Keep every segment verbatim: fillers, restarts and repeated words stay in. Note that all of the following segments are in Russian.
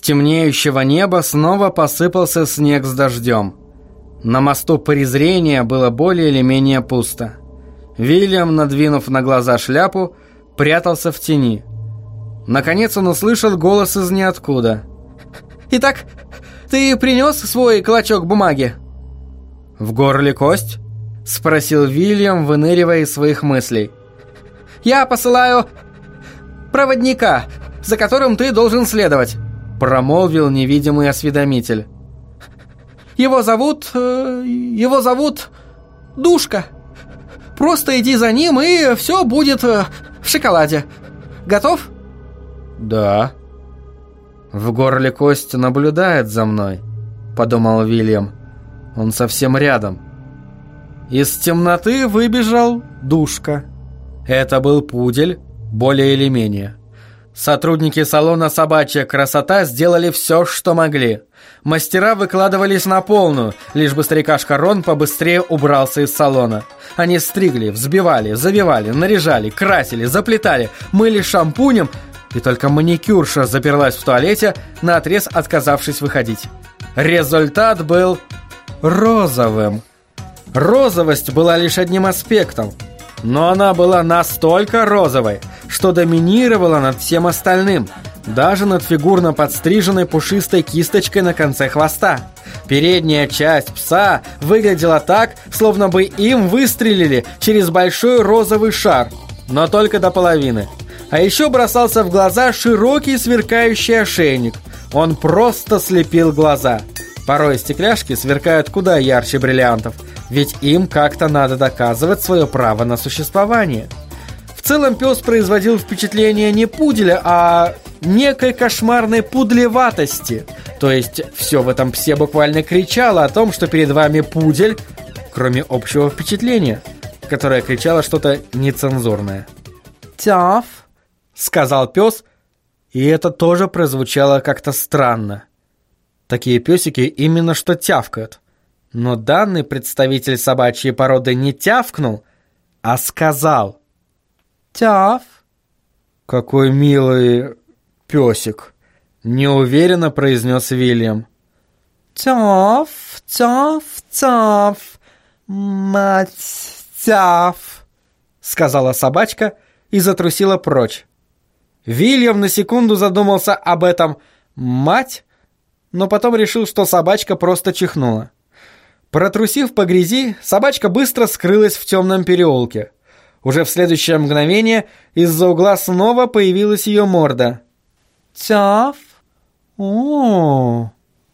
темнеющего неба снова посыпался снег с дождем. На мосту презрения было более или менее пусто. Вильям, надвинув на глаза шляпу, прятался в тени. Наконец он услышал голос из ниоткуда. «Итак, ты принес свой клочок бумаги?» «В горле кость?» — спросил Вильям, выныривая из своих мыслей. «Я посылаю проводника, за которым ты должен следовать», — промолвил невидимый осведомитель. «Его зовут... его зовут... Душка. Просто иди за ним, и все будет в шоколаде. Готов?» «Да». «В горле кость наблюдает за мной», — подумал Вильям. «Он совсем рядом». Из темноты выбежал Душка. Это был пудель, более или менее. Сотрудники салона «Собачья красота» сделали все, что могли. Мастера выкладывались на полную, лишь бы старикашка Рон побыстрее убрался из салона. Они стригли, взбивали, завивали, наряжали, красили, заплетали, мыли шампунем, и только маникюрша заперлась в туалете, наотрез отказавшись выходить. Результат был розовым. Розовость была лишь одним аспектом, но она была настолько розовой, что доминировала над всем остальным, даже над фигурно подстриженной пушистой кисточкой на конце хвоста. Передняя часть пса выглядела так, словно бы им выстрелили через большой розовый шар, но только до половины. А еще бросался в глаза широкий сверкающий ошейник. Он просто слепил глаза. Порой стекляшки сверкают куда ярче бриллиантов, ведь им как-то надо доказывать свое право на существование. В целом пес производил впечатление не пуделя, а некой кошмарной пудлеватости. То есть все в этом псе буквально кричало о том, что перед вами пудель, кроме общего впечатления, которое кричало что-то нецензурное. «Тяф», — сказал пес, и это тоже прозвучало как-то странно. Такие песики именно что тявкают. Но данный представитель собачьей породы не тявкнул, а сказал «Тяф». «Какой милый песик», — неуверенно произнес Вильям. «Тяф, тяф, тяф, мать, тяф», — сказала собачка и затрусила прочь. Вильям на секунду задумался об этом «мать», но потом решил, что собачка просто чихнула. Протрусив по грязи, собачка быстро скрылась в темном переулке. Уже в следующее мгновение из-за угла снова появилась ее морда. «Тяф? О-о-о!»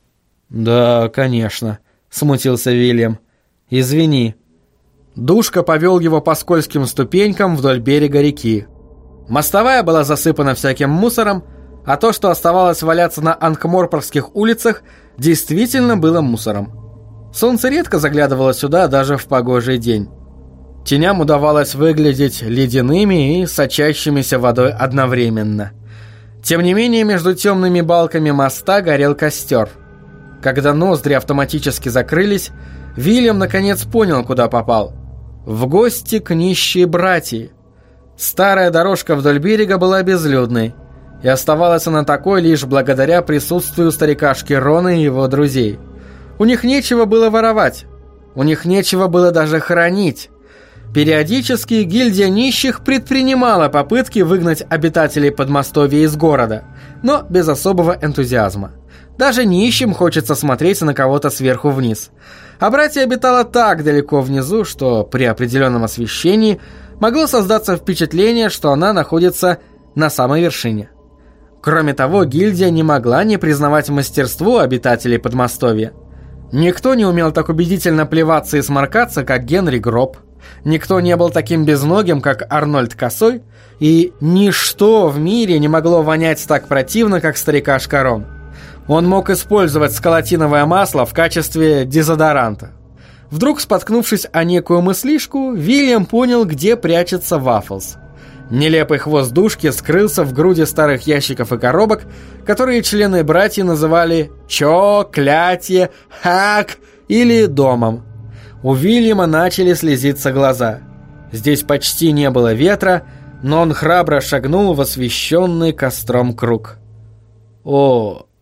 «Да, конечно», — смутился Вильям. «Извини». Душка повел его по скользким ступенькам вдоль берега реки. Мостовая была засыпана всяким мусором, а то, что оставалось валяться на анкморпорских улицах, действительно было мусором. Солнце редко заглядывало сюда даже в погожий день. Теням удавалось выглядеть ледяными и сочащимися водой одновременно. Тем не менее, между темными балками моста горел костер. Когда ноздри автоматически закрылись, Вильям наконец понял, куда попал. В гости к нищей братьи. Старая дорожка вдоль берега была безлюдной, и оставалась она такой лишь благодаря присутствию старикашки Рона и его друзей. У них нечего было воровать, у них нечего было даже хранить. Периодически гильдия нищих предпринимала попытки выгнать обитателей Подмостовья из города, но без особого энтузиазма. Даже нищим хочется смотреть на кого-то сверху вниз. А братья обитала так далеко внизу, что при определенном освещении могло создаться впечатление, что она находится на самой вершине. Кроме того, гильдия не могла не признавать мастерство обитателей Подмостовья. Никто не умел так убедительно плеваться и сморкаться, как Генри Гроб. Никто не был таким безногим, как Арнольд Косой. И ничто в мире не могло вонять так противно, как старикашка Рон. Он мог использовать сколотиновое масло в качестве дезодоранта. Вдруг, споткнувшись о некую мыслишку, Вильям понял, где прячется Вафлс. Нелепый хвост Душки скрылся в груди старых ящиков и коробок, которые члены братьев называли «чо», «клятье», «хак» или «домом». У Вильяма начали слезиться глаза. Здесь почти не было ветра, но он храбро шагнул в освещенный костром круг. «О,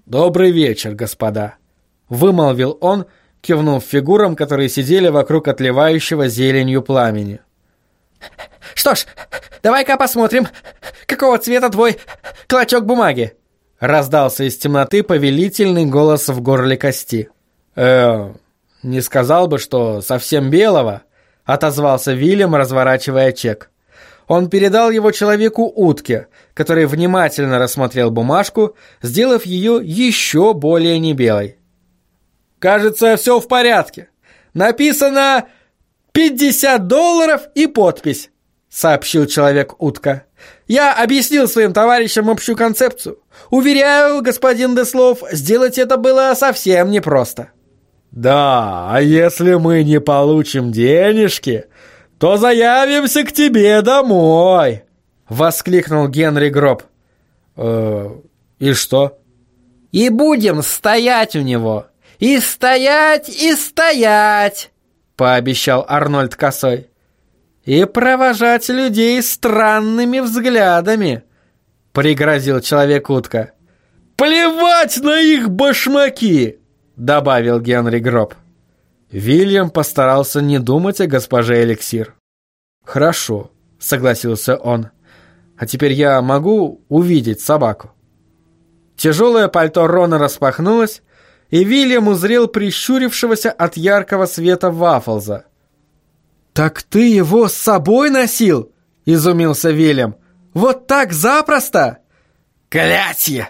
«Добрый вечер, господа», — вымолвил он, кивнув фигурам, которые сидели вокруг отливающего зеленью пламени. «Что ж, давай-ка посмотрим, какого цвета твой клочок бумаги?» Раздался из темноты повелительный голос в горле Кости. «Э, не сказал бы, что совсем белого», — отозвался Вильям, разворачивая чек. Он передал его человеку-утке, который внимательно рассмотрел бумажку, сделав ее еще более небелой. «Кажется, все в порядке. Написано пятьдесят долларов и подпись», — сообщил человек-утка. «Я объяснил своим товарищам общую концепцию. Уверяю, господин Деслов, сделать это было совсем непросто». «Да, а если мы не получим денежки, то заявимся к тебе домой», — воскликнул Генри Гроб. «Э, и что?» «И будем стоять у него. И стоять, и стоять», — пообещал Арнольд Косой. «И провожать людей странными взглядами», — пригрозил человек-утка. «Плевать на их башмаки», — добавил Генри Гроб. Вильям постарался не думать о госпоже Эликсир. «Хорошо», — согласился он. «А теперь я могу увидеть собаку?» Тяжелое пальто Рона распахнулось, и Вильям узрел прищурившегося от яркого света Ваффлза. «Так ты его с собой носил?» — изумился Вильям. «Вот так запросто?» «Клятье!»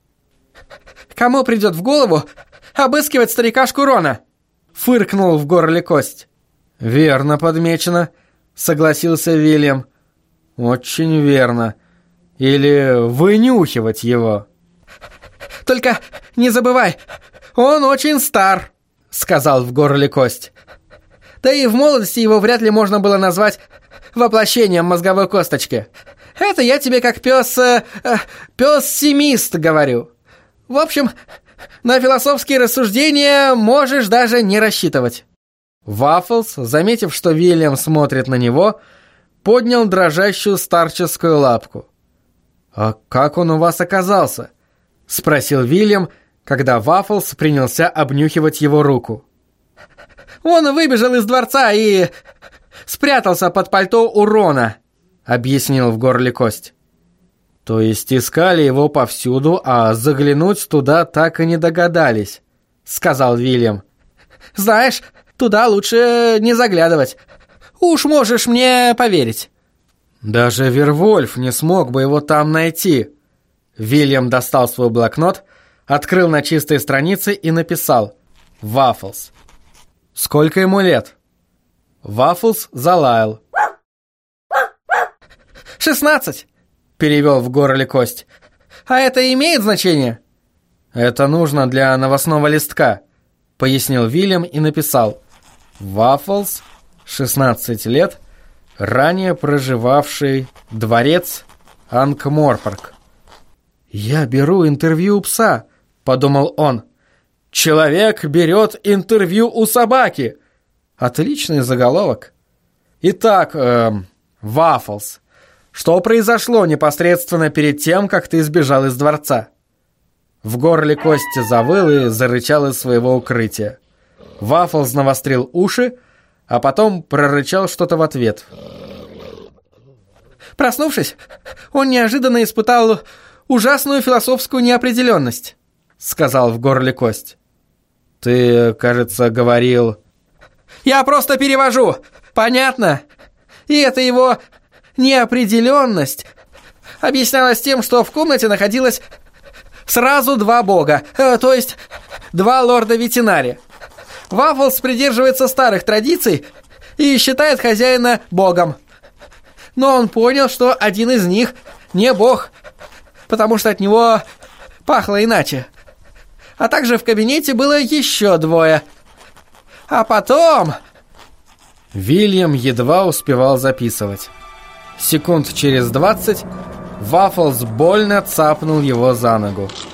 «Кому придет в голову обыскивать старикашку Рона?» — фыркнул в горле Кость. «Верно подмечено», — согласился Вильям. «Очень верно. Или вынюхивать его». «Только не забывай, он очень стар», — сказал в горле Кость. «Да и в молодости его вряд ли можно было назвать воплощением мозговой косточки. Это я тебе как пес... Э, э, пес-семист говорю. В общем, на философские рассуждения можешь даже не рассчитывать». Ваффлз, заметив, что Вильям смотрит на него, поднял дрожащую старческую лапку. «А как он у вас оказался?» — спросил Вильям, когда Ваффлз принялся обнюхивать его руку. «Он выбежал из дворца и спрятался под пальто у Рона», — объяснил в горле Кость. «То есть искали его повсюду, а заглянуть туда так и не догадались», — сказал Вильям. «Знаешь, туда лучше не заглядывать. Уж можешь мне поверить». «Даже Вервольф не смог бы его там найти». Вильям достал свой блокнот, открыл на чистой странице и написал «Ваффлз». «Сколько ему лет?» Ваффлз залаял. «Шестнадцать», — перевел в горле Кость. «А это имеет значение?» «Это нужно для новостного листка», — пояснил Вильям и написал «Ваффлз, шестнадцать лет, ранее проживавший дворец Анкморпорк». «Я беру интервью у пса», — подумал он. «Человек берет интервью у собаки». Отличный заголовок. «Итак, эм, Ваффлз, что произошло непосредственно перед тем, как ты сбежал из дворца?» В горле Кости завыл и зарычал из своего укрытия. Ваффлз навострил уши, а потом прорычал что-то в ответ. Проснувшись, он неожиданно испытал ужасную философскую неопределенность, — сказал в горле Кость. «Ты, кажется, говорил...» «Я просто перевожу, понятно? И эта его неопределенность объяснялась тем, что в комнате находилось сразу два бога, э, то есть два лорда-ветенари. Ваффлз придерживается старых традиций и считает хозяина богом. Но он понял, что один из них не бог, потому что от него пахло иначе. А также в кабинете было еще двое. А потом...» Вильям едва успевал записывать. Секунд через двадцать Ваффлз больно цапнул его за ногу.